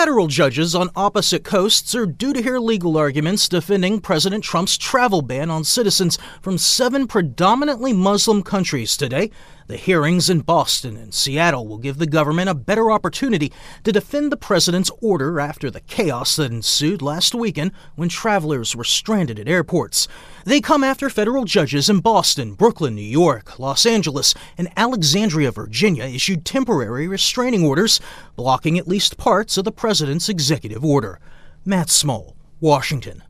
Federal judges on opposite coasts are due to hear legal arguments defending President Trump's travel ban on citizens from 7 predominantly Muslim countries today. The hearings in Boston and Seattle will give the government a better opportunity to defend the president's order after the chaos that ensued last weekend when travelers were stranded at airports. They come after federal judges in Boston, Brooklyn, New York, Los Angeles, and Alexandria, Virginia issued temporary restraining orders blocking at least parts of the president's executive order. Matt Small, Washington.